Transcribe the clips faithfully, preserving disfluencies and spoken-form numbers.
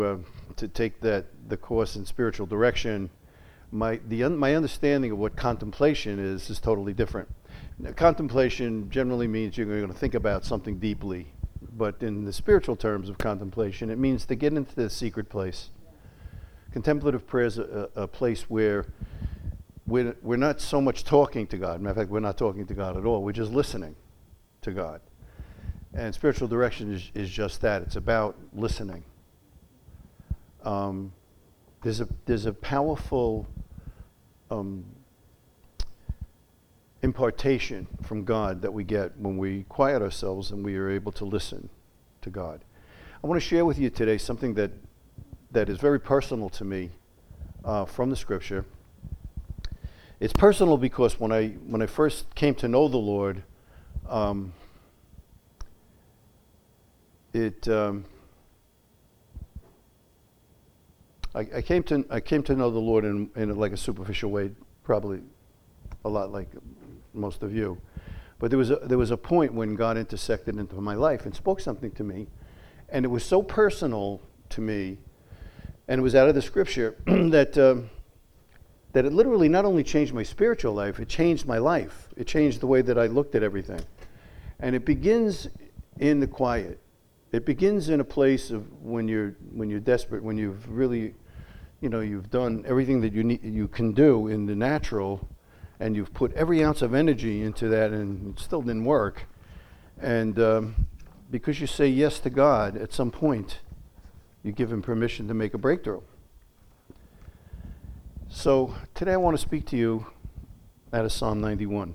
uh, to take that the course in spiritual direction, my the un, my understanding of what contemplation is is totally different. Now, contemplation generally means you're going to think about something deeply, but in the spiritual terms of contemplation, it means to get into the secret place. Contemplative prayer is a, a place where we're, we're not so much talking to God. Matter of fact, we're not talking to God at all. We're just listening to God. And spiritual direction is, is just that. It's about listening. Um, there's a there's a powerful um, impartation from God that we get when we quiet ourselves and we are able to listen to God. I want to share with you today something that that is very personal to me uh, from the Scripture. It's personal because when I when I first came to know the Lord, um, it um, I, I came to I came to know the Lord in, in like a superficial way, probably a lot like most of you. But there was a, there was a point when God intersected into my life and spoke something to me, and it was so personal to me, and it was out of the Scripture that um, that it literally not only changed my spiritual life, it changed my life. It changed the way that I looked at everything, and it begins in the quiet. It begins in a place of when you're when you're desperate, when you've really, you know, you've done everything that you need, you can do in the natural, and you've put every ounce of energy into that, and it still didn't work. And um, because you say yes to God, at some point, you give Him permission to make a breakthrough. So today I want to speak to you out of Psalm ninety-one.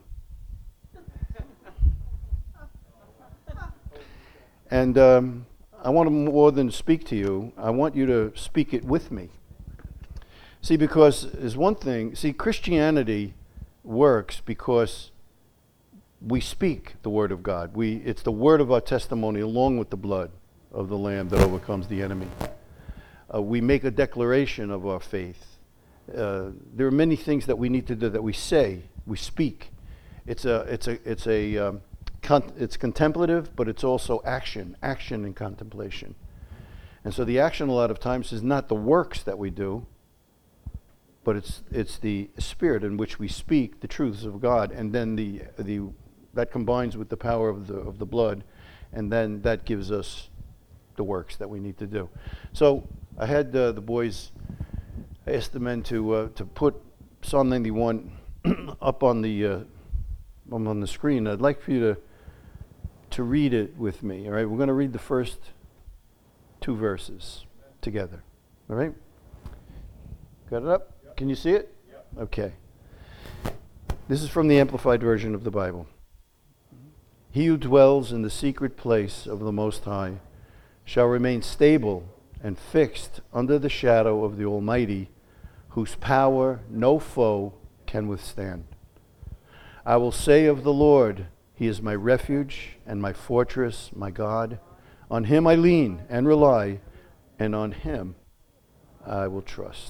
And um, I want to more than speak to you, I want you to speak it with me. See, because there's one thing, see, Christianity works because we speak the Word of God. We, it's the word of our testimony along with the blood of the Lamb that overcomes the enemy. Uh, we make a declaration of our faith. Uh, there are many things that we need to do that we say, we speak. It's a, it's a, it's a, um, Con- it's contemplative, but it's also action, action and contemplation. And so the action a lot of times is not the works that we do, but it's it's the spirit in which we speak the truths of God, and then the the that combines with the power of the of the blood, and then that gives us the works that we need to do. So I had uh, the boys, I asked the men to uh, to put Psalm ninety-one up on the uh, on the screen. I'd like for you to to read it with me, all right? We're going to read the first two verses together, all right? Got it up? Yep. Can you see it? Yep. Okay. This is from the Amplified Version of the Bible. He who dwells in the secret place of the Most High shall remain stable and fixed under the shadow of the Almighty, whose power no foe can withstand. I will say of the Lord, He is my refuge and my fortress, my God. On Him I lean and rely, and on Him I will trust.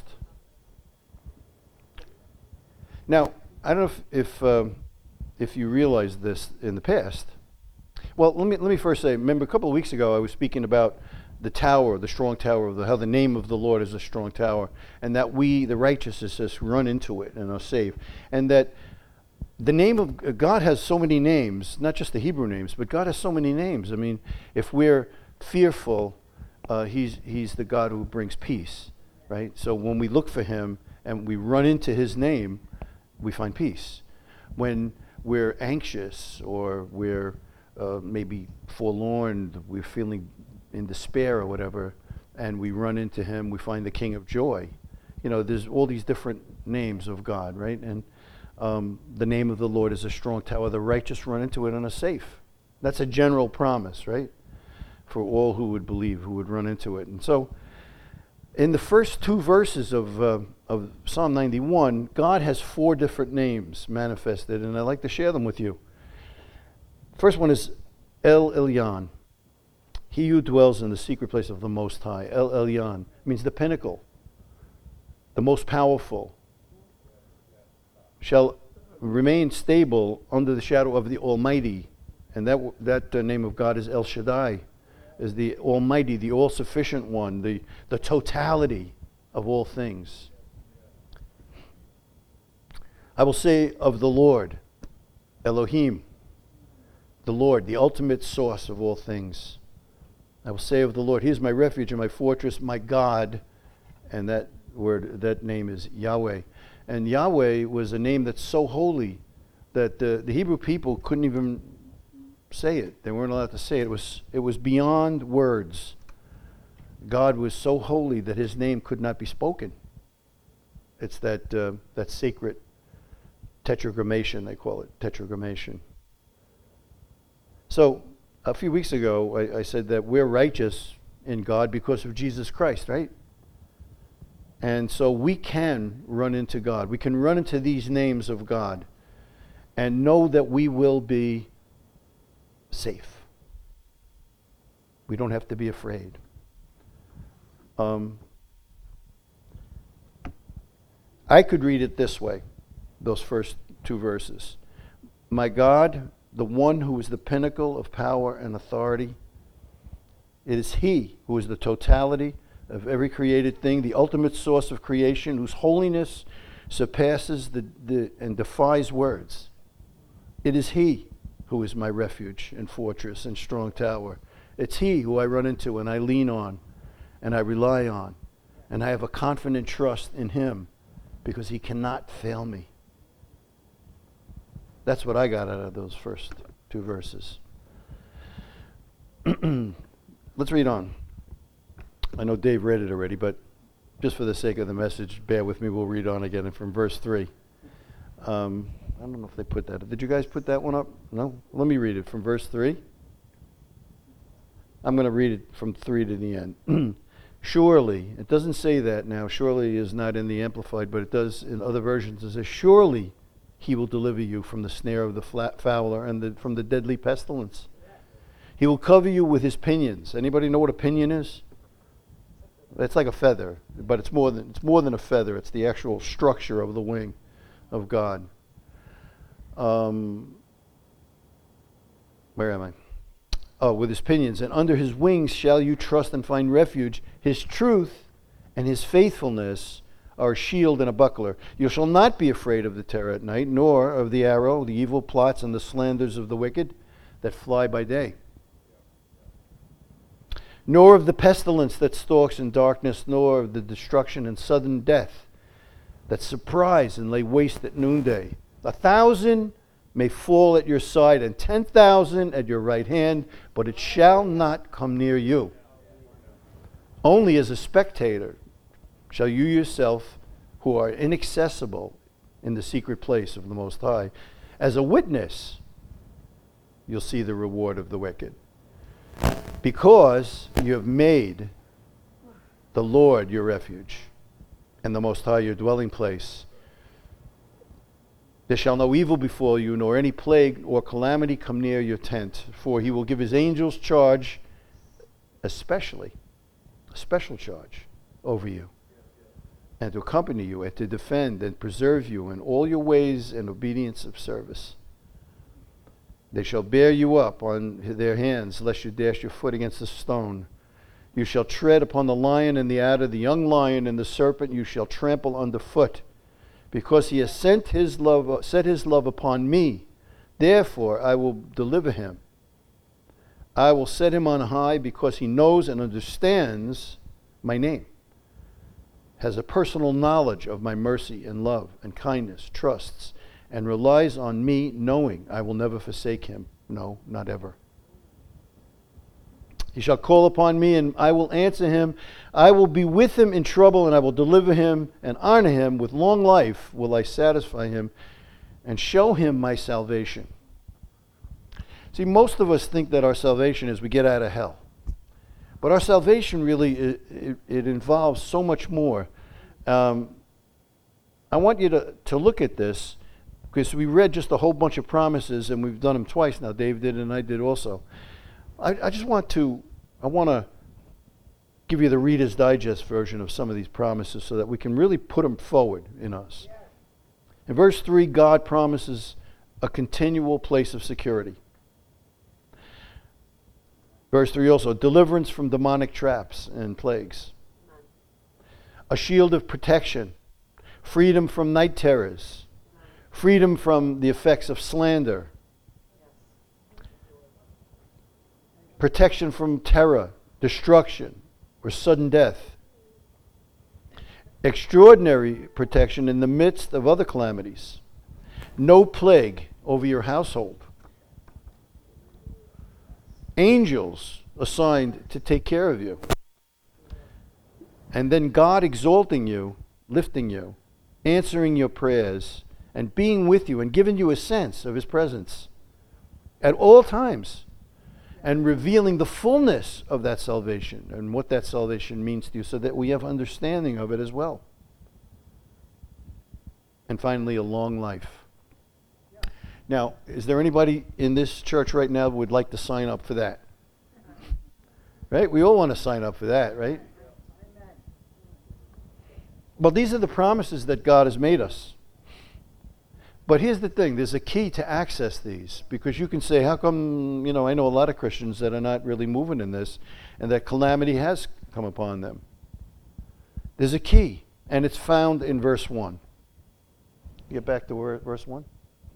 Now, I don't know if if, um, if you realized this in the past. Well, let me let me first say. Remember, a couple of weeks ago, I was speaking about the tower, the strong tower of the how the name of the Lord is a strong tower, and that we, the righteous, just run into it and are saved, and that. The name of God has so many names, not just the Hebrew names, but God has so many names. I mean, if we're fearful, uh, he's he's the God who brings peace, right? So when we look for Him and we run into His name, we find peace. When we're anxious or we're uh, maybe forlorn, we're feeling in despair or whatever, and we run into Him, we find the King of Joy. You know, there's all these different names of God, right? And Um, the name of the Lord is a strong tower. The righteous run into it and are safe. That's a general promise, right? For all who would believe, who would run into it. And so, in the first two verses of uh, of Psalm ninety-one, God has four different names manifested, and I'd like to share them with you. First one is El Elyon. He who dwells in the secret place of the Most High. El Elyon means the pinnacle, the most powerful. Shall remain stable under the shadow of the Almighty. And that that uh, name of God is El Shaddai. as the Almighty, the all-sufficient one, the, the totality of all things. I will say of the Lord, Elohim, the Lord, the ultimate source of all things. I will say of the Lord, He is my refuge and my fortress, my God. And that word, that name is Yahweh. And Yahweh was a name that's so holy that the, the Hebrew people couldn't even say it. They weren't allowed to say it. It was, it was beyond words. God was so holy that His name could not be spoken. It's that, uh, that sacred tetragrammation, they call it, tetragrammation. So, a few weeks ago, I, I said that we're righteous in God because of Jesus Christ, right? And so we can run into God. We can run into these names of God and know that we will be safe. We don't have to be afraid. Um, I could read it this way, those first two verses. My God, the one who is the pinnacle of power and authority, it is He who is the totality of every created thing, the ultimate source of creation, whose holiness surpasses the, the and defies words. It is He who is my refuge and fortress and strong tower. It's He who I run into and I lean on and I rely on. And I have a confident trust in Him because He cannot fail me. That's what I got out of those first two verses. Let's read on. I know Dave read it already, but just for the sake of the message, bear with me, we'll read on again from verse three. Um, I don't know if they put that. Did you guys put that one up? No? Let me read it from verse three. I'm going to read it from three to the end. Surely, it doesn't say that now. Surely is not in the Amplified, but it does in other versions. It says, surely He will deliver you from the snare of the flat fowler and the, from the deadly pestilence. He will cover you with His pinions. Anybody know what a pinion is? It's like a feather, but it's more than it's more than a feather. It's the actual structure of the wing of God. Um, where am I? Oh, with His pinions. And under His wings shall you trust and find refuge. His truth and His faithfulness are a shield and a buckler. You shall not be afraid of the terror at night, nor of the arrow, the evil plots, and the slanders of the wicked that fly by day. Nor of the pestilence that stalks in darkness, nor of the destruction and sudden death that surprise and lay waste at noonday. A thousand may fall at your side, and ten thousand at your right hand, but it shall not come near you. Only as a spectator shall you yourself, who are inaccessible in the secret place of the Most High, as a witness, you'll see the reward of the wicked. Because you have made the Lord your refuge, and the Most High your dwelling place. There shall no evil befall you, nor any plague or calamity come near your tent. For He will give His angels charge, especially, a special charge over you, and to accompany you, and to defend and preserve you in all your ways and obedience of service. They shall bear you up on their hands, lest you dash your foot against a stone. You shall tread upon the lion and the adder, the young lion and the serpent you shall trample underfoot. Because He has sent his love, set His love upon me, therefore I will deliver him. I will set him on high, because he knows and understands my name, has a personal knowledge of my mercy and love and kindness, trusts, and relies on me, knowing I will never forsake him. No, not ever. He shall call upon me, and I will answer him. I will be with him in trouble, and I will deliver him and honor him. With long life will I satisfy him and show him my salvation. See, most of us think that our salvation is we get out of hell. But our salvation really, it, it, it involves so much more. Um, I want you to, to look at this, because we read just a whole bunch of promises, and we've done them twice now. Dave did, and I did also. I, I just want to, I want to give you the Reader's Digest version of some of these promises so that we can really put them forward in us. Yes. In verse three, God promises a continual place of security. Verse three also, deliverance from demonic traps and plagues. A shield of protection. Freedom from night terrors. Freedom from the effects of slander. Protection from terror, destruction, or sudden death. Extraordinary protection in the midst of other calamities. No plague over your household. Angels assigned to take care of you. And then God exalting you, lifting you, answering your prayers, and being with you and giving you a sense of His presence at all times, and revealing the fullness of that salvation and what that salvation means to you so that we have understanding of it as well. And finally, a long life. Now, is there anybody in this church right now who would like to sign up for that? Right? We all want to sign up for that, right? Well, these are the promises that God has made us. But here's the thing, there's a key to access these, because you can say, how come, you know, I know a lot of Christians that are not really moving in this, and that calamity has come upon them. There's a key, and it's found in verse one. Get back to verse one.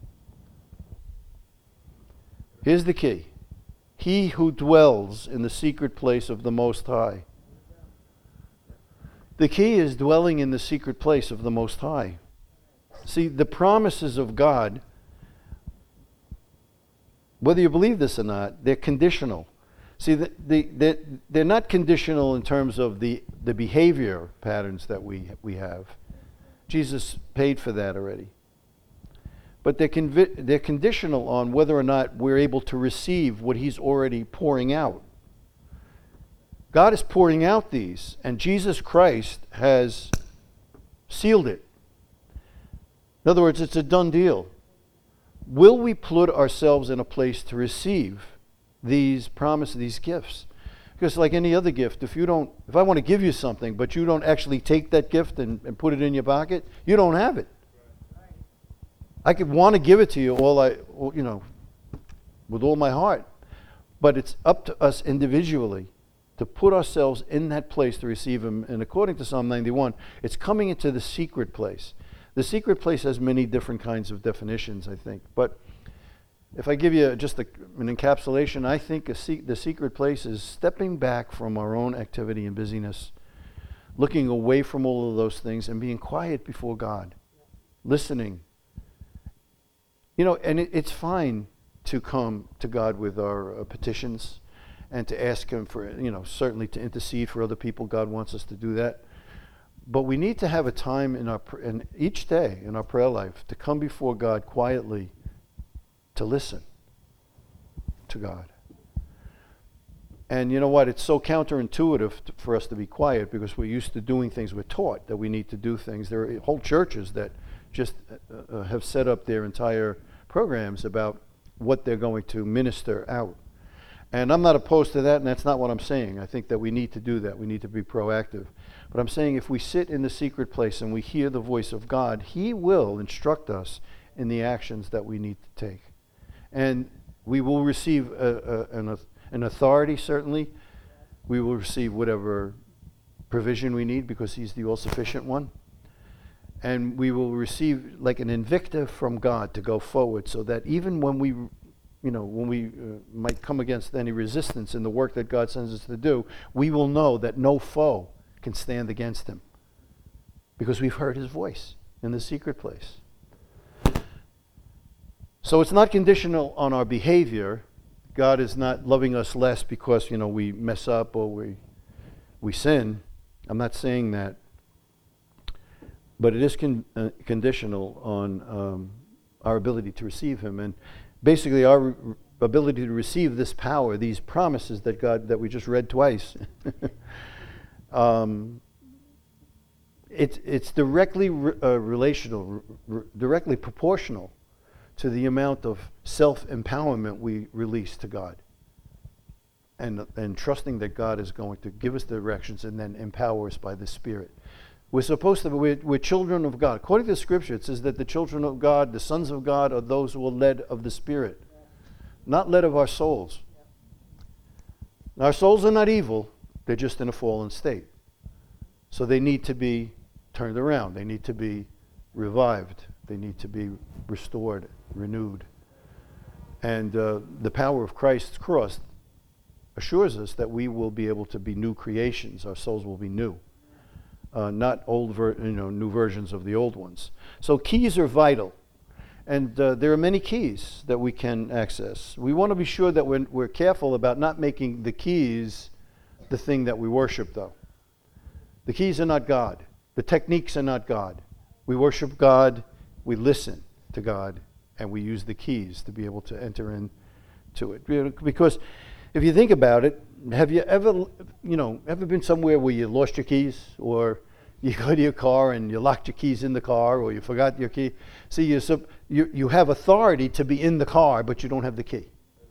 Here's the key. He who dwells in the secret place of the Most High. The key is dwelling in the secret place of the Most High. See, the promises of God, whether you believe this or not, they're conditional. See, the, the, they're, they're not conditional in terms of the, the behavior patterns that we, we have. Jesus paid for that already. But they're, convi- they're conditional on whether or not we're able to receive what He's already pouring out. God is pouring out these, and Jesus Christ has sealed it. In other words, it's a done deal. Will we put ourselves in a place to receive these promises, these gifts? Because like any other gift, if you don't, if I want to give you something, but you don't actually take that gift and, and put it in your pocket, you don't have it. I could want to give it to you all I, you know, with all my heart, but it's up to us individually to put ourselves in that place to receive Him. And according to Psalm ninety-one, it's coming into the secret place. The secret place has many different kinds of definitions, I think. But if I give you just a, an encapsulation, I think a se- the secret place is stepping back from our own activity and busyness, looking away from all of those things and being quiet before God, listening. You know, and it, it's fine to come to God with our uh, petitions and to ask Him for, you know, certainly to intercede for other people. God wants us to do that. But we need to have a time in our in each day in our prayer life to come before God quietly to listen to God. And you know what? It's so counterintuitive to, for us to be quiet, because we're used to doing things. We're taught that we need to do things. There are whole churches that just uh, uh, have set up their entire programs about what they're going to minister out. And I'm not opposed to that, and that's not what I'm saying. I think that we need to do that. We need to be proactive. But I'm saying if we sit in the secret place and we hear the voice of God, He will instruct us in the actions that we need to take. And we will receive a, a, an, an authority, certainly. We will receive whatever provision we need, because He's the all-sufficient one. And we will receive like an invicta from God to go forward, so that even when we, you know, when we uh, might come against any resistance in the work that God sends us to do, we will know that no foe can stand against Him, because we've heard His voice in the secret place. So it's not conditional on our behavior. God is not loving us less because, you know, we mess up or we we sin. I'm not saying that. But it is con- uh, conditional on um, our ability to receive Him. And basically our re- ability to receive this power, these promises that God, that we just read twice, um, it's, it's directly re- uh, relational, re- directly proportional to the amount of self-empowerment we release to God. And, and trusting that God is going to give us directions and then empower us by the Spirit. We're supposed to be, we're, we're children of God. According to the Scripture, it says that the children of God, the sons of God, are those who are led of the Spirit, not led of our souls. Our souls are not evil, they're just in a fallen state. So they need to be turned around. They need to be revived. They need to be restored, renewed. And uh, the power of Christ's cross assures us that we will be able to be new creations. Our souls will be new, uh, not old, ver- you know, new versions of the old ones. So keys are vital, and uh, there are many keys that we can access. We want to be sure that we're, we're careful about not making the keys the thing that we worship, though. The keys are not God. The techniques are not God. We worship God, we listen to God, and we use the keys to be able to enter into it. Because if you think about it, have you ever, you know, ever been somewhere where you lost your keys, or you go to your car and you locked your keys in the car, or you forgot your key? See, you you you have authority to be in the car, but you don't have the key,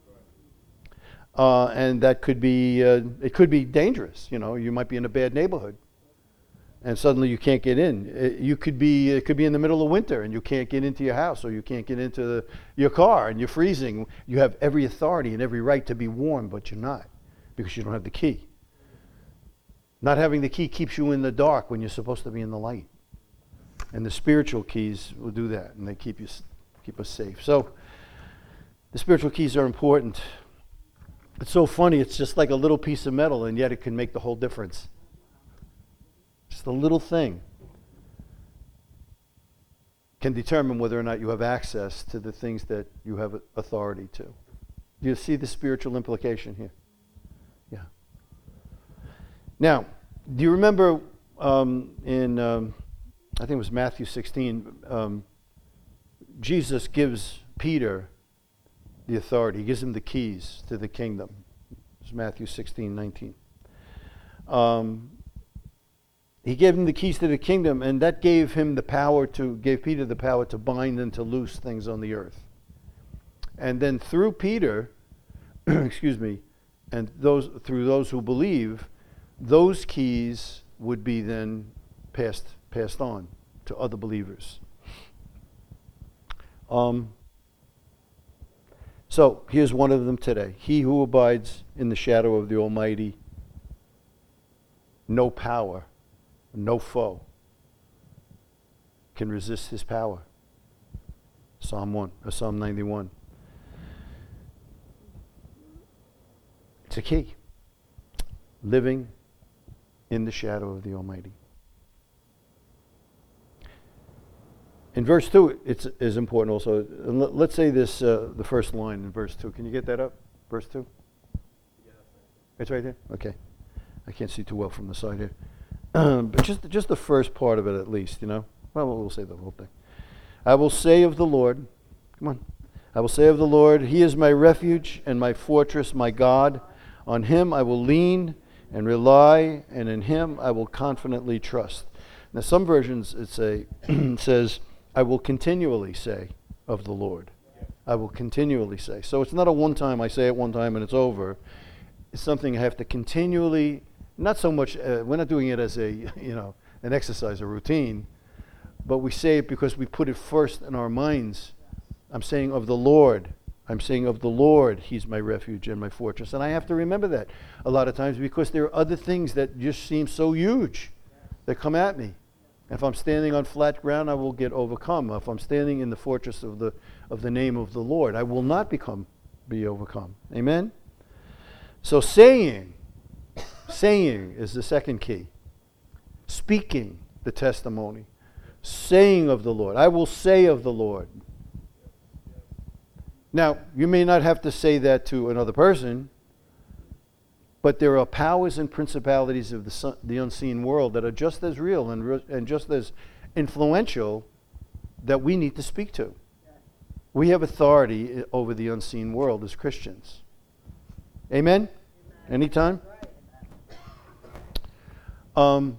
uh, and that could be uh, it could be dangerous. You know, you might be in a bad neighborhood, and suddenly you can't get in. It, you could be it could be in the middle of winter and you can't get into your house, or you can't get into the, your car, and you're freezing. You have every authority and every right to be warm, but you're not, because you don't have the key. Not having the key keeps you in the dark when you're supposed to be in the light. And the spiritual keys will do that, and they keep you keep us safe. So the spiritual keys are important. It's so funny. It's just like a little piece of metal, and yet it can make the whole difference. Just a little thing can determine whether or not you have access to the things that you have authority to. Do you see the spiritual implication here? Yeah. Now, do you remember um, in, um, I think it was Matthew sixteen, um, Jesus gives Peter the authority. He gives him the keys to the kingdom. It's Matthew sixteen nineteen. Um, he gave him the keys to the kingdom, and that gave him the power to, gave Peter the power to bind and to loose things on the earth. And then through Peter, excuse me, and those through those who believe, those keys would be then passed passed on to other believers. Um, so here's one of them today. He who abides in the shadow of the Almighty, no power, no foe can resist his power. Psalm one, or Psalm ninety-one. It's a key. Living in the shadow of the Almighty. In verse two, it's is important also. Let's say this, uh, the first line in verse two. Can you get that up? Verse two? Yeah. It's right there? Okay. I can't see too well from the side here. But just, just the first part of it at least, you know. Well, we'll say the whole thing. I will say of the Lord, come on. I will say of the Lord, He is my refuge and my fortress, my God. On Him I will lean and rely, and in Him I will confidently trust. Now some versions it say it says, I will continually say of the Lord. I will continually say. So it's not a one time, I say it one time and it's over. It's something I have to continually, not so much, uh, we're not doing it as a, you know, an exercise, a routine, but we say it because we put it first in our minds. I'm saying of the Lord. I'm saying of the Lord, He's my refuge and my fortress. And I have to remember that a lot of times, because there are other things that just seem so huge that come at me. If I'm standing on flat ground, I will get overcome. If I'm standing in the fortress of the of the name of the Lord, I will not become be overcome. Amen? So saying, saying is the second key. Speaking the testimony. Saying of the Lord. I will say of the Lord. Now, you may not have to say that to another person, but there are powers and principalities of the, sun, the unseen world that are just as real and, re- and just as influential that we need to speak to. We have authority over the unseen world as Christians. Amen? Amen. Anytime? Um,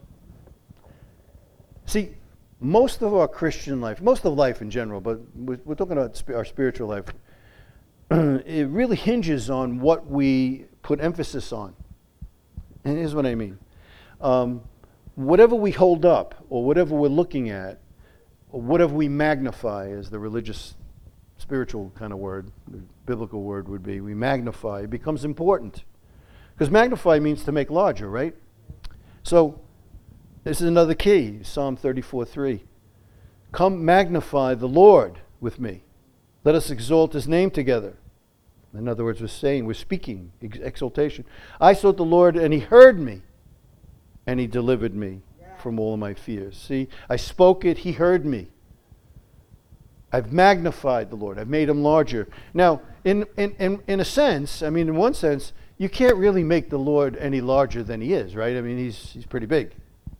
see, most of our Christian life, most of life in general, but we're, we're talking about sp- our spiritual life, it really hinges on what we put emphasis on. And here's what I mean. Um, whatever we hold up, or whatever we're looking at, or whatever we magnify, as the religious, spiritual kind of word, the biblical word would be, we magnify, it becomes important. Because magnify means to make larger, right? So this is another key, Psalm thirty-four three. Come magnify the Lord with me. Let us exalt his name together. In other words, we're saying, we're speaking, ex- exaltation. I sought the Lord and he heard me and he delivered me from all of my fears. See, I spoke it, he heard me. I've magnified the Lord. I've made him larger. Now, in, in, in, in a sense, I mean, in one sense, you can't really make the Lord any larger than he is, right? I mean, he's, he's pretty big.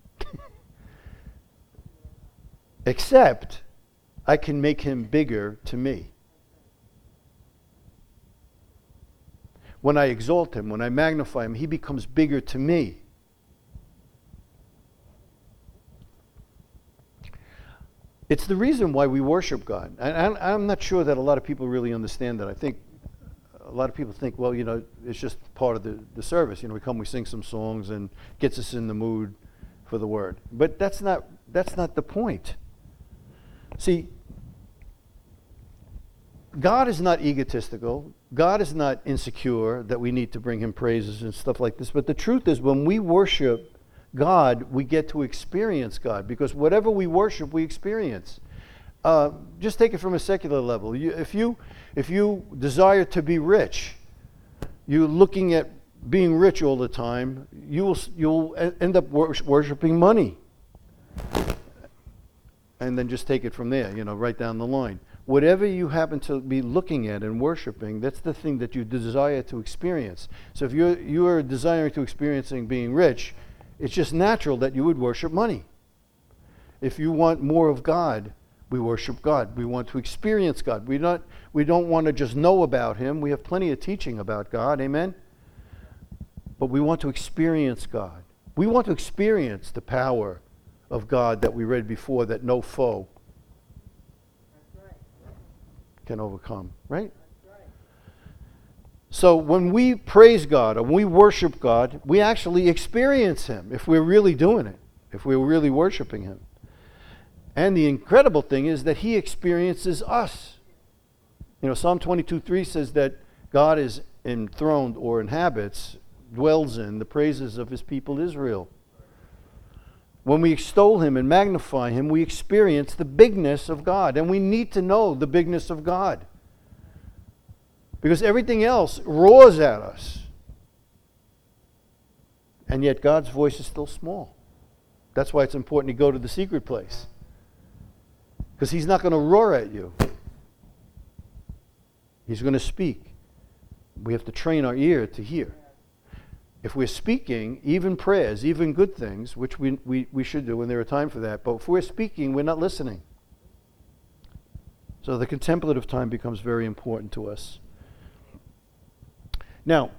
Except, I can make him bigger to me. When I exalt him, when I magnify him, he becomes bigger to me. It's the reason why we worship God. And I'm not sure that a lot of people really understand that. I think a lot of people think, well, you know, it's just part of the, the service. You know, we come, we sing some songs and gets us in the mood for the word. But that's not that's not the point. See, God is not egotistical. God is not insecure that we need to bring him praises and stuff like this. But the truth is, when we worship God, we get to experience God, because whatever we worship, we experience. Uh, just take it from a secular level. You, if you if you desire to be rich, you're looking at being rich all the time. You will you'll end up wor- worshiping money, and then just take it from there. You know, right down the line. Whatever you happen to be looking at and worshiping, that's the thing that you desire to experience. So if you're you are desiring to experiencing being rich, it's just natural that you would worship money. If you want more of God, we worship God. We want to experience God. We not we don't want to just know about him. We have plenty of teaching about God, amen? But we want to experience God. We want to experience the power of God that we read before, that no foe can overcome, right? So when we praise God and we worship God, we actually experience him if we're really doing it, if we're really worshiping him. And the incredible thing is that he experiences us. You know, Psalm twenty-two three says that God is enthroned or inhabits, dwells in the praises of his people Israel. When we extol him and magnify him, we experience the bigness of God. And we need to know the bigness of God, because everything else roars at us. And yet God's voice is still small. That's why it's important to go to the secret place, because he's not going to roar at you. He's going to speak. We have to train our ear to hear. If we're speaking, even prayers, even good things, which we, we, we should do when there are time for that, but if we're speaking, we're not listening. So the contemplative time becomes very important to us. Now,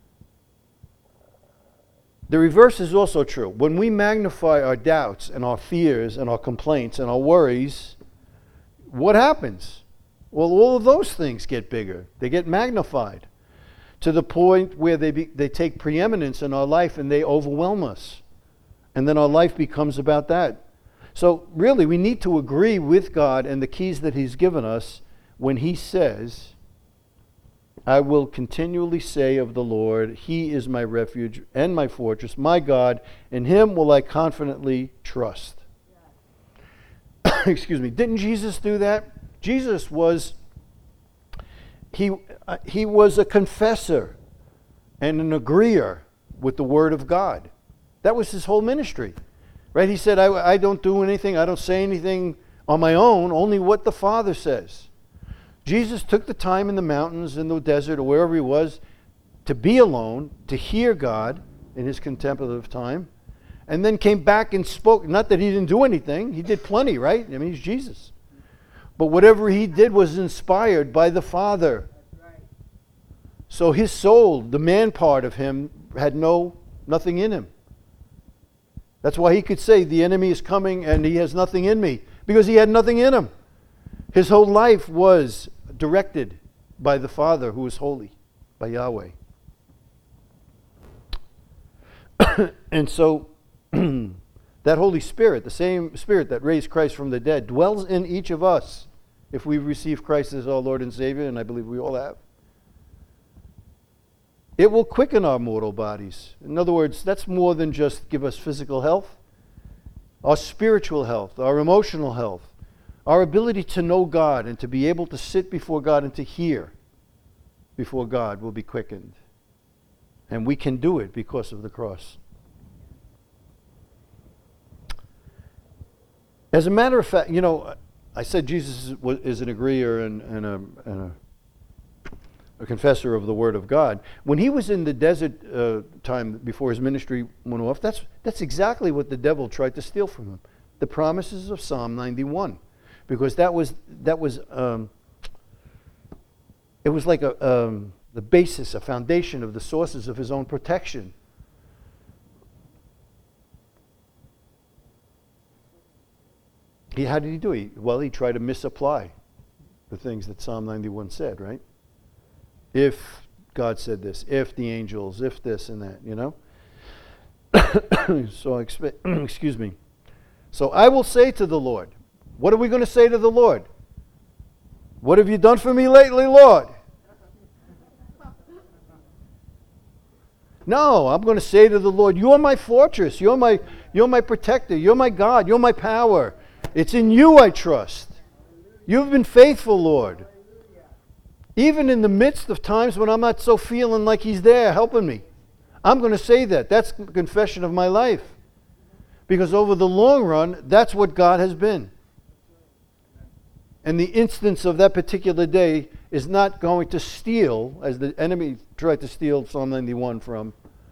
the reverse is also true. When we magnify our doubts and our fears and our complaints and our worries, what happens? Well, all of those things get bigger. They get magnified to the point where they be, they take preeminence in our life and they overwhelm us. And then our life becomes about that. So really, we need to agree with God and the keys that he's given us when he says, I will continually say of the Lord, he is my refuge and my fortress, my God, in him will I confidently trust. Yeah. Excuse me. Didn't Jesus do that? Jesus was, he, uh, he was a confessor and an agreeer with the word of God. That was his whole ministry, right? He said, I, I don't do anything, I don't say anything on my own, only what the Father says. Jesus took the time in the mountains, in the desert, or wherever he was, to be alone, to hear God in his contemplative time, and then came back and spoke. Not that he didn't do anything. He did plenty, right? I mean, he's Jesus. But whatever he did was inspired by the Father. So his soul, the man part of him, had no nothing in him. That's why he could say, the enemy is coming and he has nothing in me, because he had nothing in him. His whole life was directed by the Father who is holy, by Yahweh. And so that Holy Spirit, the same Spirit that raised Christ from the dead, dwells in each of us if we receive Christ as our Lord and Savior, and I believe we all have. It will quicken our mortal bodies. In other words, that's more than just give us physical health. Our spiritual health, our emotional health, our ability to know God and to be able to sit before God and to hear before God will be quickened. And we can do it because of the cross. As a matter of fact, you know, I said Jesus is, is an agreeer and, and, a, and a a confessor of the Word of God. When he was in the desert uh, time before his ministry went off, that's, that's exactly what the devil tried to steal from him. The promises of Psalm ninety-one. Because that was, that was um, it was like a, um, the basis, a foundation of the sources of his own protection. He, how did he do it? Well, he tried to misapply the things that Psalm ninety-one said, right? If God said this, if the angels, if this and that, you know? so, I expect, excuse me. So I will say to the Lord, what are we going to say to the Lord? What have you done for me lately, Lord? No, I'm going to say to the Lord, you're my fortress, you're my, you're my protector, you're my God, you're my power. It's in you I trust. You've been faithful, Lord. Even in the midst of times when I'm not so feeling like he's there helping me. I'm going to say that. That's the confession of my life. Because over the long run, that's what God has been. And the instance of that particular day is not going to steal, as the enemy tried to steal Psalm ninety-one from,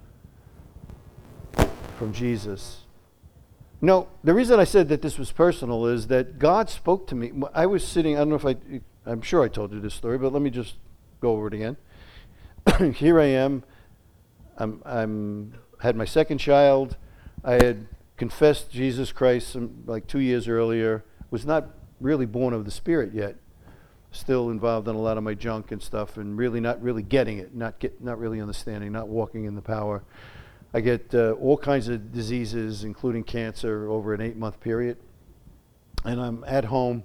from Jesus. No, the reason I said that this was personal is that God spoke to me. I was sitting, I don't know if I... I'm sure I told you this story, but let me just go over it again. Here I am. I'm, I'm had my second child. I had confessed Jesus Christ some, like two years earlier. Was not really born of the Spirit yet. Still involved in a lot of my junk and stuff, and really not really getting it, not get, not really understanding, not walking in the power. I get uh, all kinds of diseases, including cancer, over an eight-month period. And I'm at home.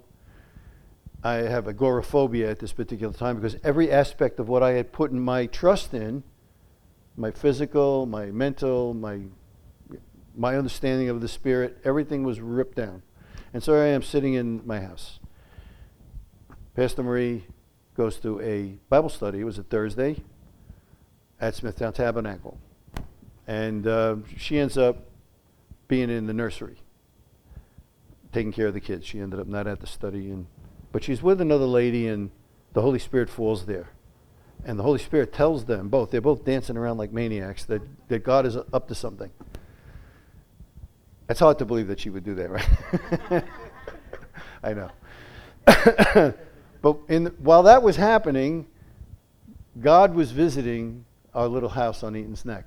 I have agoraphobia at this particular time because every aspect of what I had put in my trust in, my physical, my mental, my my understanding of the Spirit, everything was ripped down. And so I am sitting in my house. Pastor Marie goes to a Bible study. It was a Thursday at Smithtown Tabernacle. And uh, she ends up being in the nursery, taking care of the kids. She ended up not at the study, and but she's with another lady, and the Holy Spirit falls there. And the Holy Spirit tells them both, they're both dancing around like maniacs, that, that God is up to something. It's hard to believe that she would do that, right? I know. But in, while that was happening, God was visiting our little house on Eaton's Neck.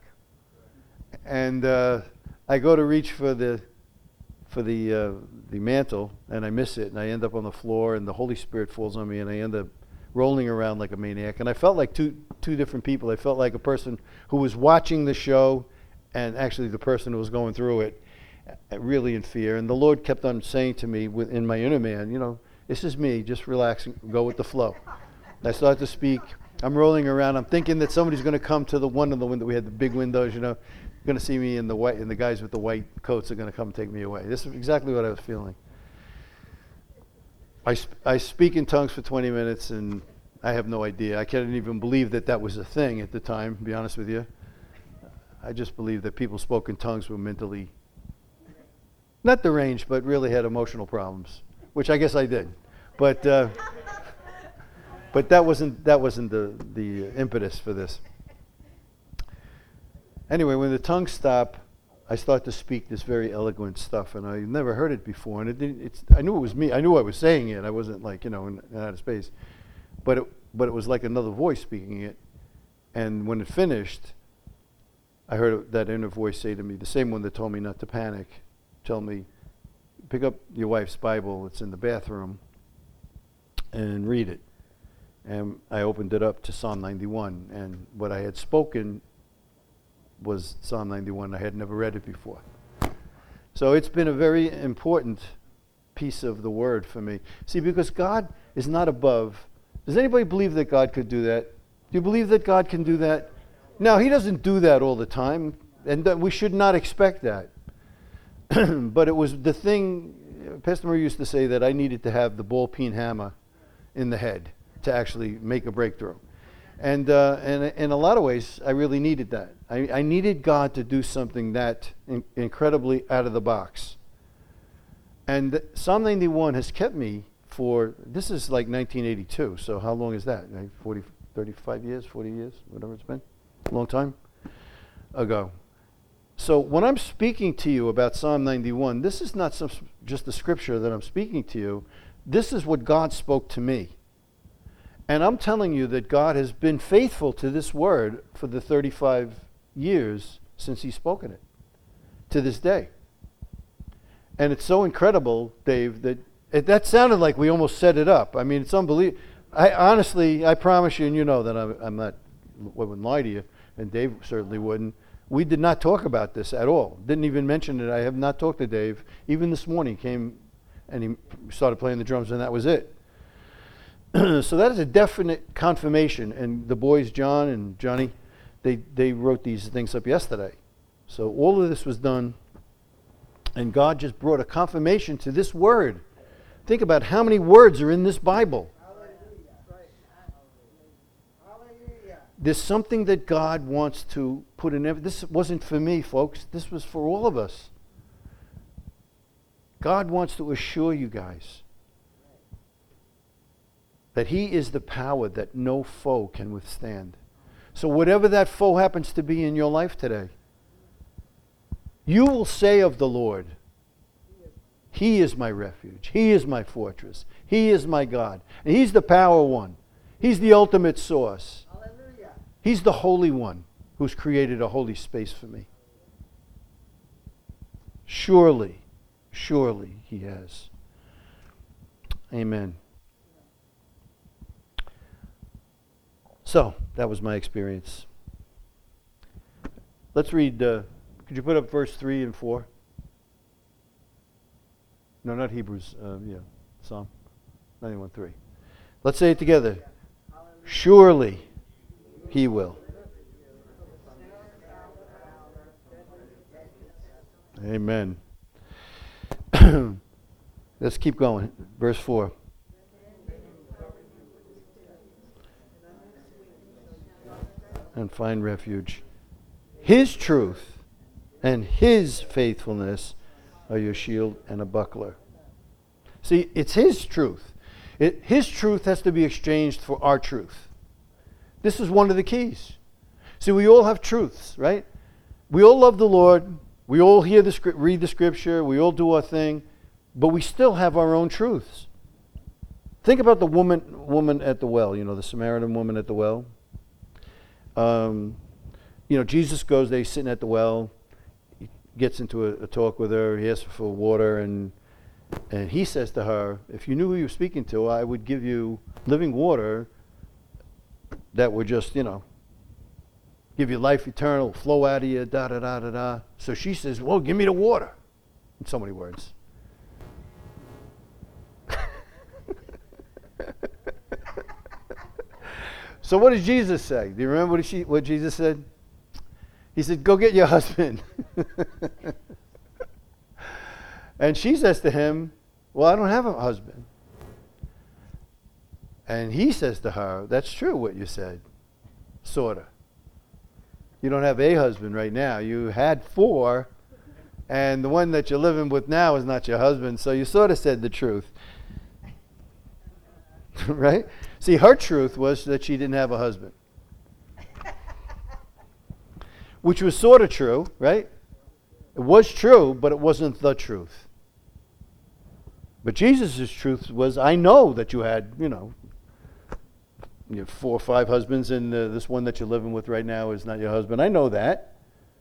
And uh, I go to reach for the for the uh, the mantle, and I miss it, and I end up on the floor, and the Holy Spirit falls on me, and I end up rolling around like a maniac. And I felt like two two different people. I felt like a person who was watching the show, and actually the person who was going through it, really in fear. And the Lord kept on saying to me in my inner man, you know, this is me, just relax and go with the flow. And I start to speak. I'm rolling around. I'm thinking that somebody's going to come to the one of the window. We had the big windows, you know. Going to see me in the white, and the guys with the white coats are going to come take me away. This is exactly what I was feeling. I, sp- I speak in tongues for twenty minutes, and I have no idea. I can't even believe that that was a thing at the time, to be honest with you. I just believe that people spoke in tongues were mentally, not deranged, but really had emotional problems, which I guess I did. But uh, but that wasn't that wasn't the, the impetus for this. Anyway, when the tongues stop, I start to speak this very eloquent stuff, and I never heard it before. And it didn't, it's, I knew it was me. I knew I was saying it. I wasn't like, you know, in, in outer space. But it, but it was like another voice speaking it. And when it finished, I heard that inner voice say to me, the same one that told me not to panic, tell me, pick up your wife's Bible. It's in the bathroom, and read it. And I opened it up to Psalm ninety-one, and what I had spoken was Psalm ninety-one. I had never read it before. So it's been a very important piece of the Word for me. See, because God is not above. Does anybody believe that God could do that? Do you believe that God can do that? Now, he doesn't do that all the time, and that we should not expect that. But it was the thing, Pastor Murray used to say that I needed to have the ball peen hammer in the head to actually make a breakthrough. And, uh, and in a lot of ways, I really needed that. I, I needed God to do something that in, incredibly out of the box. And Psalm ninety-one has kept me for, this is like nineteen eighty-two, so how long is that? Like forty, thirty-five years, forty years, whatever it's been? A long time ago. So when I'm speaking to you about Psalm ninety-one, this is not some, just the scripture that I'm speaking to you. This is what God spoke to me. And I'm telling you that God has been faithful to this word for the thirty-five years since He's spoken it, to this day. And it's so incredible, Dave, that it, that sounded like we almost set it up. I mean, it's unbelievable. I honestly, I promise you, and you know that I'm, I'm not, I wouldn't lie to you, and Dave certainly wouldn't. We did not talk about this at all. Didn't even mention it. I have not talked to Dave. Even this morning, he came and he started playing the drums, and that was it. So that is a definite confirmation. And the boys, John and Johnny, they, they wrote these things up yesterday. So all of this was done, and God just brought a confirmation to this word. Think about how many words are in this Bible. There's something that God wants to put in. Every, this wasn't for me, folks. This was for all of us. God wants to assure you guys that He is the power that no foe can withstand. So whatever that foe happens to be in your life today, you will say of the Lord, He is my refuge. He is my fortress. He is my God. And He's the power one. He's the ultimate source. Hallelujah. He's the Holy One who's created a holy space for me. Surely, surely He has. Amen. So, that was my experience. Let's read, uh, could you put up verse three and four? No, not Hebrews, uh, yeah, Psalm ninety-one three. Let's say it together. Surely He will. Amen. Let's keep going. Verse four. And find refuge. His truth and His faithfulness are your shield and a buckler. See, it's His truth. It, his truth has to be exchanged for our truth. This is one of the keys. See, we all have truths, right? We all love the Lord. We all hear the script, read the scripture. We all do our thing. But we still have our own truths. Think about the woman, woman at the well, you know, the Samaritan woman at the well. Um, you know, Jesus goes there, he's sitting at the well, he gets into a, a talk with her, he asks for water, and and he says to her, if you knew who you were speaking to, I would give you living water that would just, you know, give you life eternal, flow out of you, da da da da da. So she says, well, give me the water, in so many words. So what does Jesus say? Do you remember what, she, what Jesus said? He said, go get your husband. And she says to him, well, I don't have a husband. And he says to her, that's true what you said. Sort of. You don't have a husband right now. You had four, and the one that you're living with now is not your husband, so you sort of said the truth. Right? See, her truth was that she didn't have a husband. Which was sort of true, right? It was true, but it wasn't the truth. But Jesus' truth was, I know that you had, you know, you have four or five husbands, and uh, this one that you're living with right now is not your husband. I know that.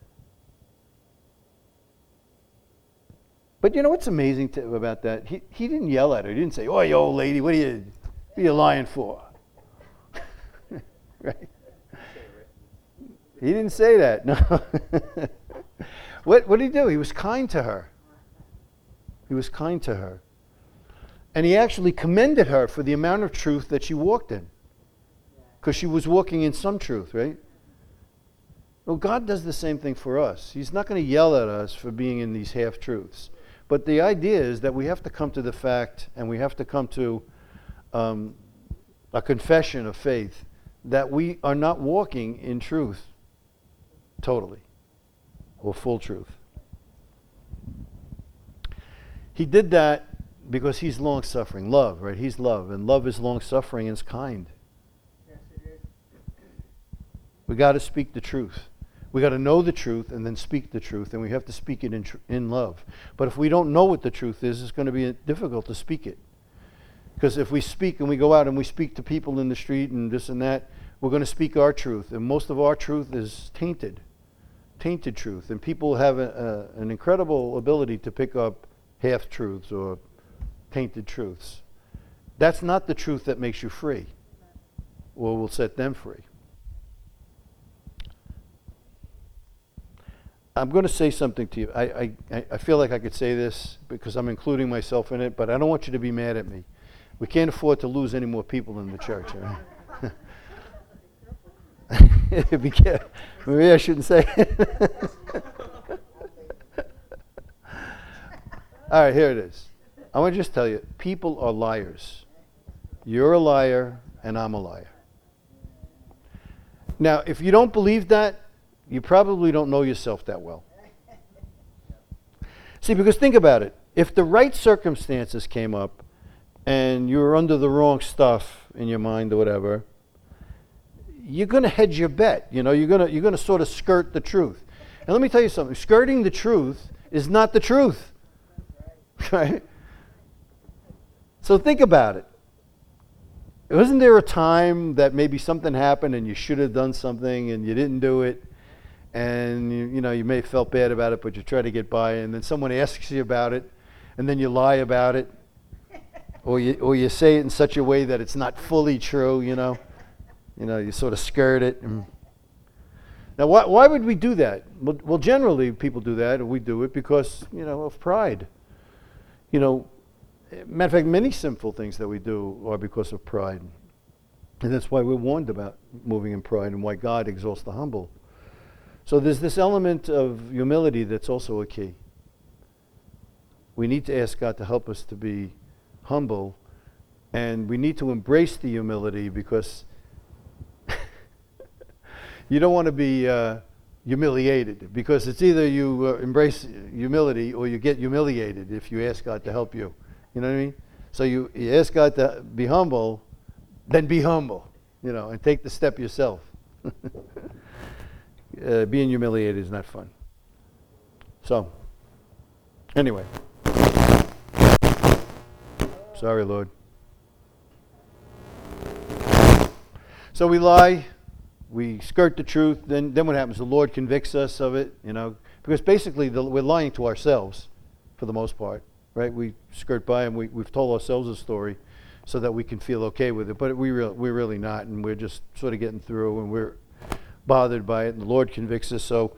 But you know what's amazing to, about that? He, he didn't yell at her. He didn't say, oh, you old lady, what are you... What are you lying for? Right? He didn't say that. No. What, what did he do? He was kind to her. He was kind to her. And he actually commended her for the amount of truth that she walked in. Because she was walking in some truth, right? Well, God does the same thing for us. He's not going to yell at us for being in these half-truths. But the idea is that we have to come to the fact, and we have to come to um, a confession of faith that we are not walking in truth totally, or full truth. He did that because he's long-suffering. Love, right? He's love, and love is long-suffering and is kind. Yes, it is. We got to speak the truth. We got to know the truth and then speak the truth, and we have to speak it in tr- in love. But if we don't know what the truth is, it's going to be difficult to speak it. Because if we speak and we go out and we speak to people in the street and this and that, we're going to speak our truth, and most of our truth is tainted, tainted truth. And people have a, a, an incredible ability to pick up half-truths or tainted truths. That's not the truth that makes you free, or will set them free. I'm going to say something to you. I, I, I feel like I could say this because I'm including myself in it, but I don't want you to be mad at me. We can't afford to lose any more people in the church. Right? Be careful. Maybe I shouldn't say it. All right, here it is. I want to just tell you, people are liars. You're a liar, and I'm a liar. Now, if you don't believe that, you probably don't know yourself that well. See, because think about it. If the right circumstances came up and you were under the wrong stuff in your mind or whatever, you're going to hedge your bet. You know, you're going to you're going to sort of skirt the truth. And let me tell you something. Skirting the truth is not the truth. Right? So think about it. Wasn't there a time that maybe something happened and you should have done something and you didn't do it? And you, you know, you may have felt bad about it, but you try to get by, and then someone asks you about it, and then you lie about it, or you or you say it in such a way that it's not fully true. You know, you know, you sort of skirt it. And now, why why would we do that? Well, well, generally people do that, or we do it because you know of pride. You know, matter of fact, many sinful things that we do are because of pride, and that's why we're warned about moving in pride, and why God exalts the humble. So there's this element of humility that's also a key. We need to ask God to help us to be humble, and we need to embrace the humility because you don't want to be uh, humiliated, because it's either you uh, embrace humility or you get humiliated if you ask God to help you. You know what I mean? So you, you ask God to be humble, then be humble, you know, and take the step yourself. Uh, being humiliated is not fun. So, anyway. Sorry, Lord. So we lie, we skirt the truth, then then what happens? The Lord convicts us of it, you know, because basically the, we're lying to ourselves for the most part, right? We skirt by and we, we've told ourselves a story so that we can feel okay with it, but we re- we're really not, and we're just sort of getting through, and we're bothered by it, and the Lord convicts us, so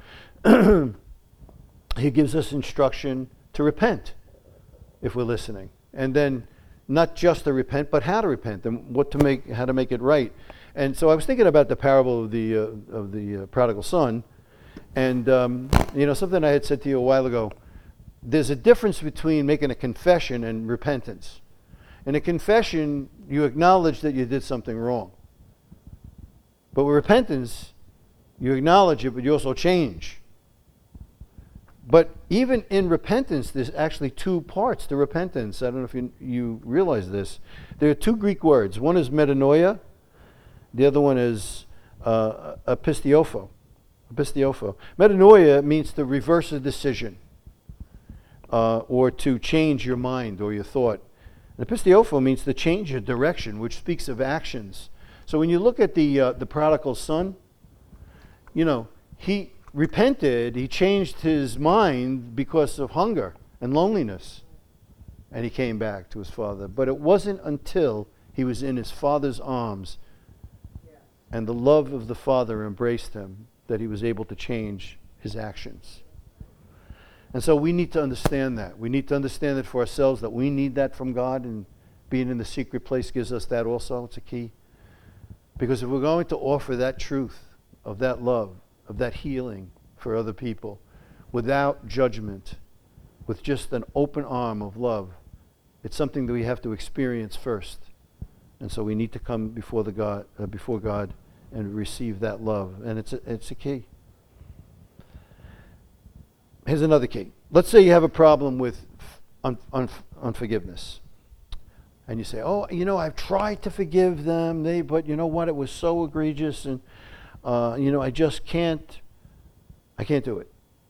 He gives us instruction to repent if we're listening, and then not just to repent, but how to repent and what to make, how to make it right. And so I was thinking about the parable of the uh, of the uh, prodigal son, and um, you know, something I had said to you a while ago. There's a difference between making a confession and repentance. In a confession, you acknowledge that you did something wrong, but with repentance, you acknowledge it, but you also change. But even in repentance, there's actually two parts to repentance. I don't know if you, you realize this. There are two Greek words. One is metanoia. The other one is uh, epistiopho. Epistiopho. Metanoia means to reverse a decision, uh, or to change your mind or your thought. And epistiopho means to change your direction, which speaks of actions. So when you look at the uh, the prodigal son, you know, he repented, he changed his mind because of hunger and loneliness, and he came back to his father. But it wasn't until he was in his father's arms and the love of the father embraced him that he was able to change his actions. And so we need to understand that. We need to understand it for ourselves, that we need that from God, and being in the secret place gives us that also. It's a key. Because if we're going to offer that truth of that love, of that healing for other people without judgment, with just an open arm of love. It's something that we have to experience first. And so we need to come before the God, uh, before God and receive that love. And it's a, it's a key. Here's another key. Let's say you have a problem with un, un, unforgiveness. And you say, oh, you know, I've tried to forgive them, they, but you know what, it was so egregious, and, uh, you know, I just can't, I can't do it.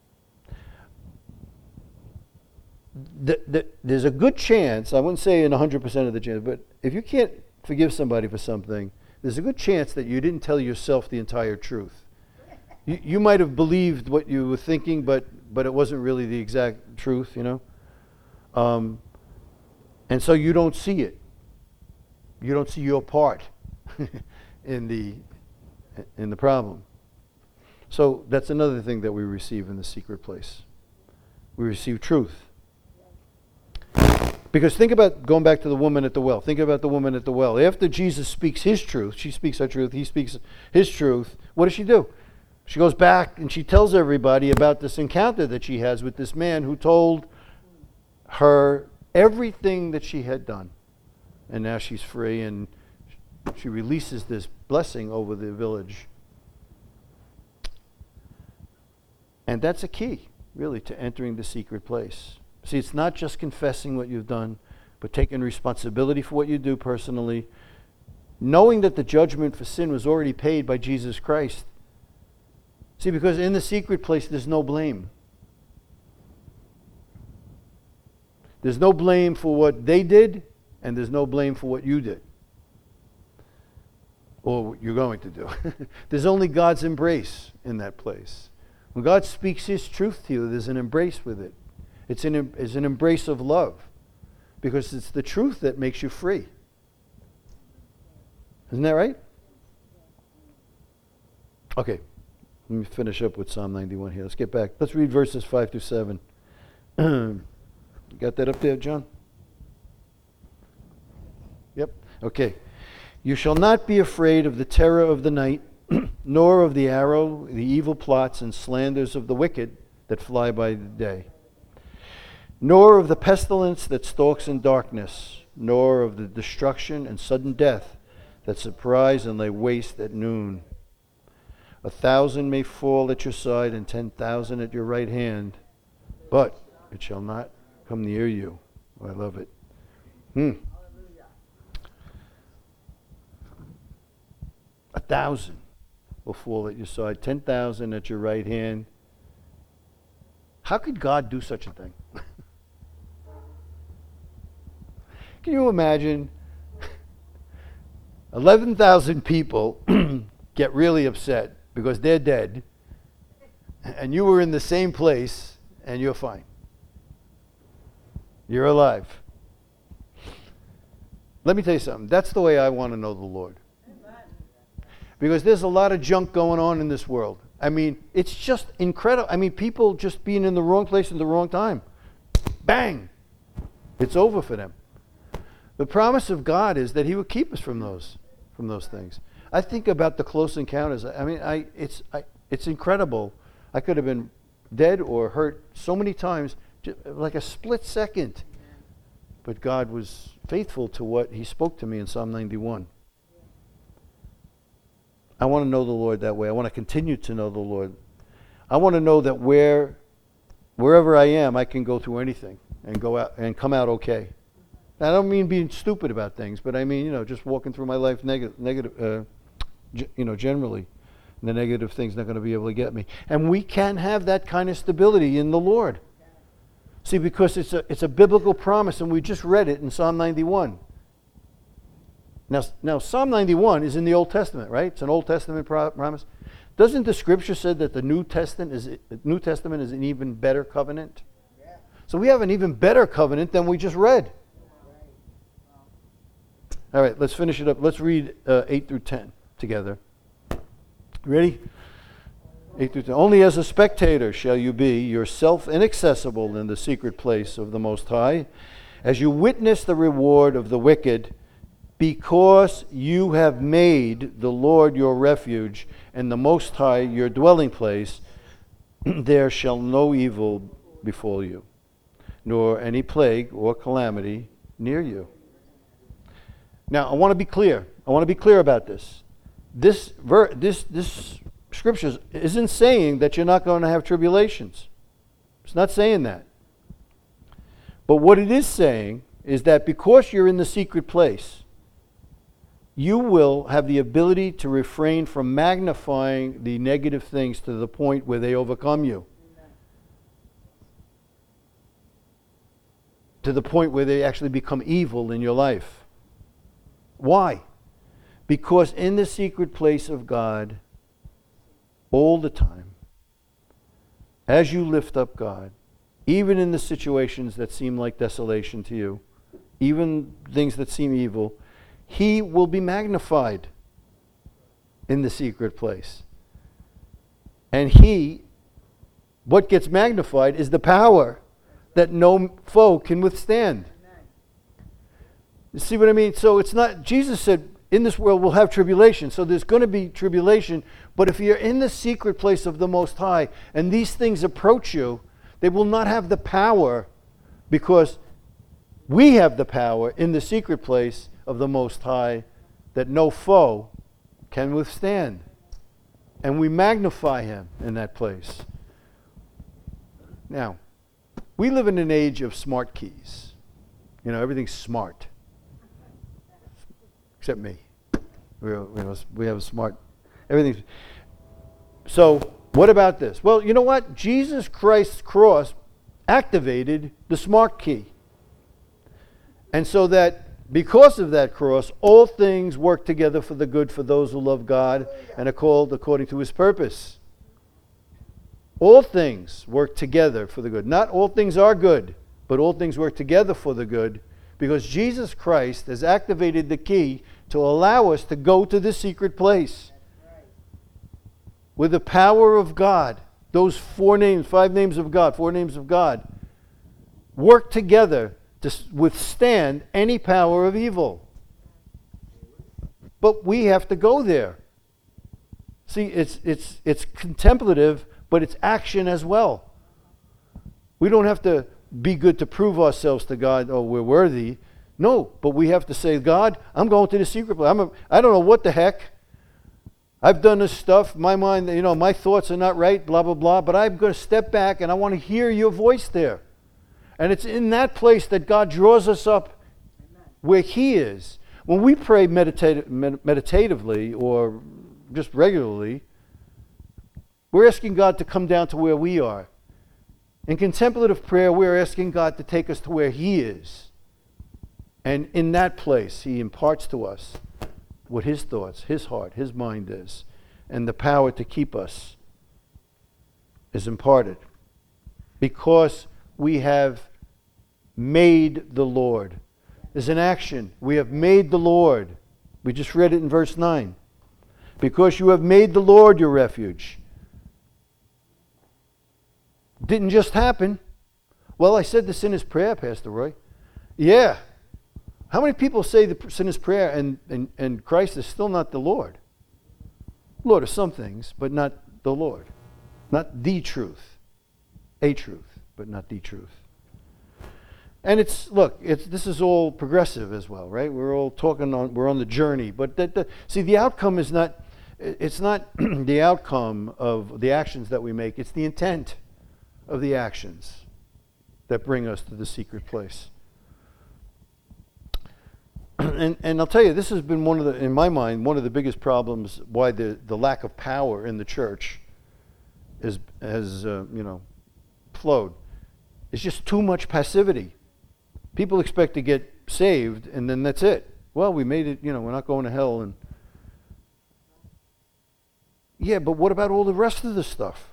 The, the, there's a good chance, I wouldn't say in one hundred percent of the chance, but if you can't forgive somebody for something, there's a good chance that you didn't tell yourself the entire truth. You, you might have believed what you were thinking, but, but it wasn't really the exact truth, you know. Um, And so you don't see it. You don't see your part in the in the problem. So that's another thing that we receive in the secret place. We receive truth. Because think about going back to the woman at the well. Think about the woman at the well. After Jesus speaks his truth, she speaks her truth, he speaks his truth, what does she do? She goes back and she tells everybody about this encounter that she has with this man who told her everything that she had done. And now she's free, and she releases this blessing over the village. And that's a key, really, to entering the secret place. See, it's not just confessing what you've done, but taking responsibility for what you do personally, knowing that the judgment for sin was already paid by Jesus Christ. See, because in the secret place, there's no blame. There's no blame for what they did, and there's no blame for what you did, or what you're going to do. There's only God's embrace in that place. When God speaks his truth to you, there's an embrace with it. It's an, it's an embrace of love, because it's the truth that makes you free. Isn't that right? Okay, let me finish up with Psalm ninety-one here. Let's get back. Let's read verses five through seven. Got that up there, John? Yep. Okay. You shall not be afraid of the terror of the night, nor of the arrow, the evil plots and slanders of the wicked that fly by the day, nor of the pestilence that stalks in darkness, nor of the destruction and sudden death that surprise and lay waste at noon. A thousand may fall at your side and ten thousand at your right hand, but it shall not come near you. Oh, I love it. Hmm. A thousand will fall at your side, ten thousand at your right hand. How could God do such a thing? Can you imagine eleven thousand people get really upset because they're dead, and you were in the same place and you're fine? You're alive. Let me tell you something. That's the way I want to know the Lord. Because there's a lot of junk going on in this world. I mean, it's just incredible. I mean, people just being in the wrong place at the wrong time. Bang! It's over for them. The promise of God is that he will keep us from those, from those things. I think about the close encounters. I mean, I it's I, it's incredible. I could have been dead or hurt so many times, like a split second. But God was faithful to what he spoke to me in Psalm ninety-one. I want to know the Lord that way. I want to continue to know the Lord. I want to know that where, wherever I am, I can go through anything and go out and come out okay. I don't mean being stupid about things, but I mean, you know, just walking through my life negative, negative, uh, g- you know, generally, the negative things not going to be able to get me. And we can have that kind of stability in the Lord. See, because it's a it's a biblical promise, and we just read it in Psalm ninety-one. Now, now Psalm ninety-one is in the Old Testament, right? It's an Old Testament pro- promise. Doesn't the Scripture say that the New Testament is the New Testament is an even better covenant? Yeah. So we have an even better covenant than we just read. All right, let's finish it up. Let's read uh, eight through ten together. Ready? eight through ten. Only as a spectator shall you be, yourself inaccessible in the secret place of the Most High, as you witness the reward of the wicked Because you have made the Lord your refuge and the Most High your dwelling place, there shall no evil befall you, nor any plague or calamity near you. Now, I want to be clear. I want to be clear about this. This ver- this this scripture isn't saying that you're not going to have tribulations. It's not saying that. But what it is saying is that because you're in the secret place, you will have the ability to refrain from magnifying the negative things to the point where they overcome you. To the point where they actually become evil in your life. Why? Because in the secret place of God, all the time, as you lift up God, even in the situations that seem like desolation to you, even things that seem evil, He will be magnified in the secret place. And He, what gets magnified is the power that no foe can withstand. You see what I mean? So it's not, Jesus said, in this world we'll have tribulation. So there's going to be tribulation. But if you're in the secret place of the Most High and these things approach you, they will not have the power, because we have the power in the secret place of the Most High that no foe can withstand. And we magnify Him in that place. Now, we live in an age of smart keys. You know, everything's smart. Except me. We have, we have a smart, everything's. So, what about this? Well, you know what? Jesus Christ's cross activated the smart key. And so that because of that cross, all things work together for the good for those who love God and are called according to His purpose. All things work together for the good. Not all things are good, but all things work together for the good, because Jesus Christ has activated the key to allow us to go to the secret place. With the power of God, those four names, five names of God, four names of God, work together to withstand any power of evil. But we have to go there. See, it's it's it's contemplative, but it's action as well. We don't have to be good to prove ourselves to God, oh, we're worthy. No, but we have to say, God, I'm going to the secret place. I'm a, I don't know what the heck. I've done this stuff. My mind, you know, my thoughts are not right, blah, blah, blah. But I'm going to step back and I want to hear your voice there. And it's in that place that God draws us up where He is. When we pray meditative, med- meditatively or just regularly, we're asking God to come down to where we are. In contemplative prayer, we're asking God to take us to where He is. And in that place, He imparts to us what His thoughts, His heart, His mind is. And the power to keep us is imparted. Because we have made the Lord. There's an action. We have made the Lord. We just read it in verse nine. Because you have made the Lord your refuge. Didn't just happen. Well, I said the sinner's prayer, Pastor Roy. Yeah. How many people say the sinner's prayer and, and, and Christ is still not the Lord? Lord of some things, but not the Lord. Not the truth. A truth, but not the truth. And it's, look, it's this is all progressive as well, right? We're all talking on, we're on the journey. But that, that, see, the outcome is not, it's not the outcome of the actions that we make. It's the intent of the actions that bring us to the secret place. And, and I'll tell you, this has been one of the, in my mind, one of the biggest problems why the, the lack of power in the church is, has, uh, you know, flowed. It's just too much passivity. People expect to get saved, and then that's it. Well, we made it, you know, we're not going to hell. And yeah, but what about all the rest of the stuff?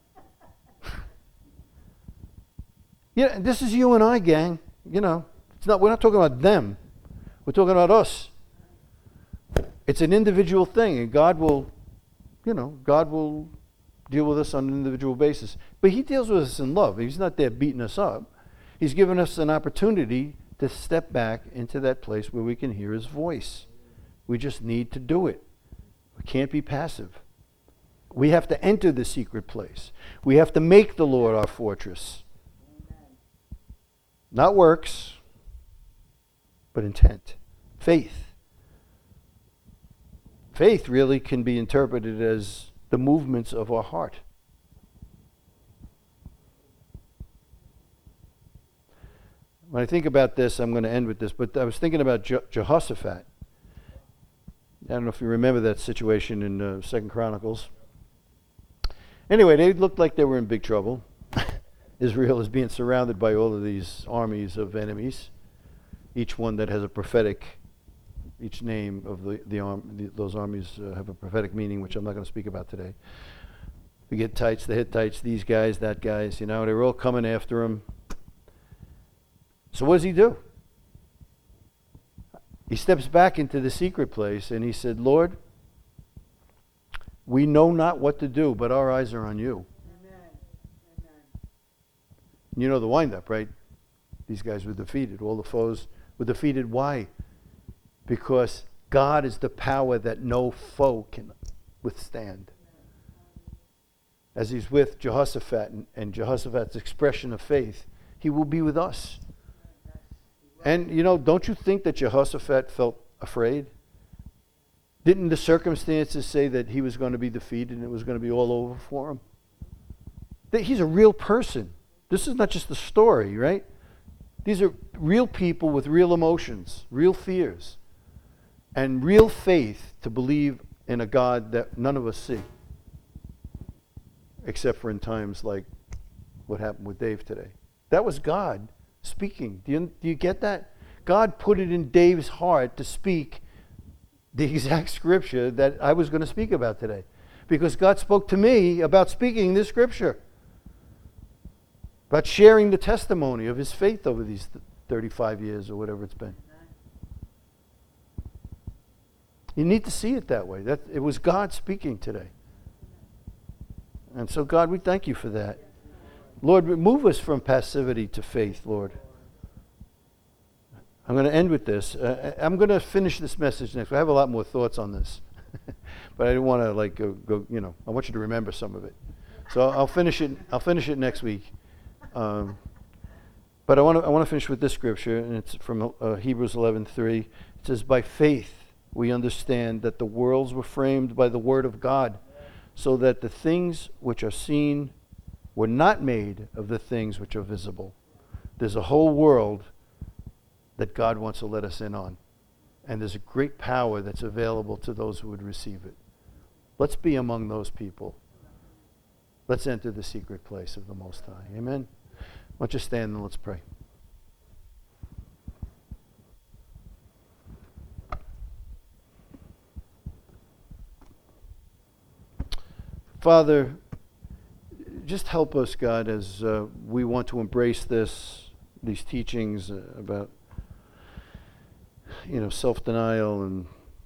Yeah, this is you and I, gang. You know, it's not. We're not talking about them. We're talking about us. It's an individual thing, and God will, you know, God will deal with us on an individual basis. But He deals with us in love. He's not there beating us up. He's given us an opportunity to step back into that place where we can hear his voice. We just need to do it. We can't be passive. We have to enter the secret place. We have to make the Lord our fortress. Not works, but intent. Faith. Faith really can be interpreted as the movements of our heart. When I think about this, I'm going to end with this, but I was thinking about Je- Jehoshaphat. I don't know if you remember that situation in uh, Second Chronicles. Anyway, they looked like they were in big trouble. Israel is being surrounded by all of these armies of enemies, each one that has a prophetic, each name of the, the, arm, the those armies uh, have a prophetic meaning, which I'm not going to speak about today. The Hittites, the Hittites, these guys, that guys, you know, they were all coming after him. So what does he do? He steps back into the secret place and he said, Lord, we know not what to do, but our eyes are on you. Amen. Amen. You know the wind-up, right? These guys were defeated. All the foes were defeated. Why? Because God is the power that no foe can withstand. As he's with Jehoshaphat and, and Jehoshaphat's expression of faith, he will be with us. And, you know, don't you think that Jehoshaphat felt afraid? Didn't the circumstances say that he was going to be defeated and it was going to be all over for him? That he's a real person. This is not just a story, right? These are real people with real emotions, real fears, and real faith to believe in a God that none of us see. Except for in times like what happened with Dave today. That was God speaking. Do you, do you get that? God put it in Dave's heart to speak the exact scripture that I was going to speak about today. Because God spoke to me about speaking this scripture. About sharing the testimony of his faith over these thirty-five years or whatever it's been. You need to see it that way. That it was God speaking today. And so, God, we thank you for that. Lord, remove us from passivity to faith, Lord. I'm going to end with this. Uh, I'm going to finish this message next week. I have a lot more thoughts on this. But I didn't want to, like, go, go, you know, I want you to remember some of it. So I'll finish it, I'll finish it next week. Um, but I want to I want to finish with this scripture, and it's from uh, Hebrews eleven three. It says, by faith we understand that the worlds were framed by the word of God, so that the things which are seen were not made of the things which are visible. There's a whole world that God wants to let us in on. And there's a great power that's available to those who would receive it. Let's be among those people. Let's enter the secret place of the Most High. Amen? Why don't you stand and let's pray. Father, just help us, God, as uh, we want to embrace this, these teachings uh, about, you know, self-denial and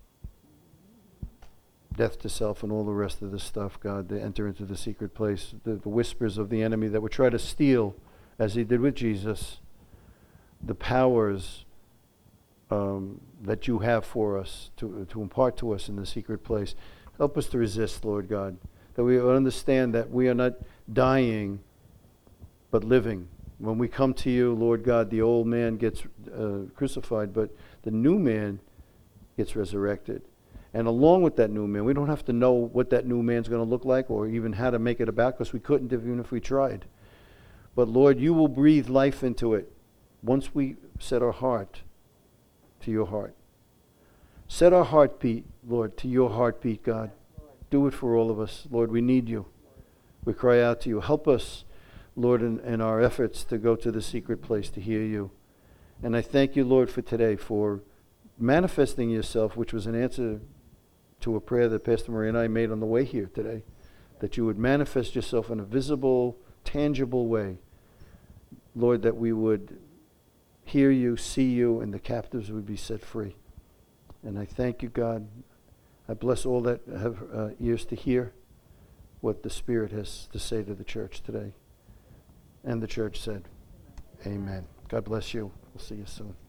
death to self and all the rest of this stuff, God, to enter into the secret place, the, the whispers of the enemy that would try to steal, as he did with Jesus, the powers um, that you have for us, to, to impart to us in the secret place. Help us to resist, Lord God, that we understand that we are not dying, but living. When we come to you, Lord God, the old man gets uh, crucified, but the new man gets resurrected. And along with that new man, we don't have to know what that new man's going to look like or even how to make it about, because we couldn't even if we tried. But Lord, you will breathe life into it once we set our heart to your heart. Set our heartbeat, Lord, to your heartbeat, God. Do it for all of us. Lord, we need you. We cry out to you. Help us, Lord, in, in our efforts to go to the secret place to hear you. And I thank you, Lord, for today, for manifesting yourself, which was an answer to a prayer that Pastor Marie and I made on the way here today, that you would manifest yourself in a visible, tangible way. Lord, that we would hear you, see you, and the captives would be set free. And I thank you, God. I bless all that have uh, ears to hear what the Spirit has to say to the church today. And the church said, amen. God bless you. We'll see you soon.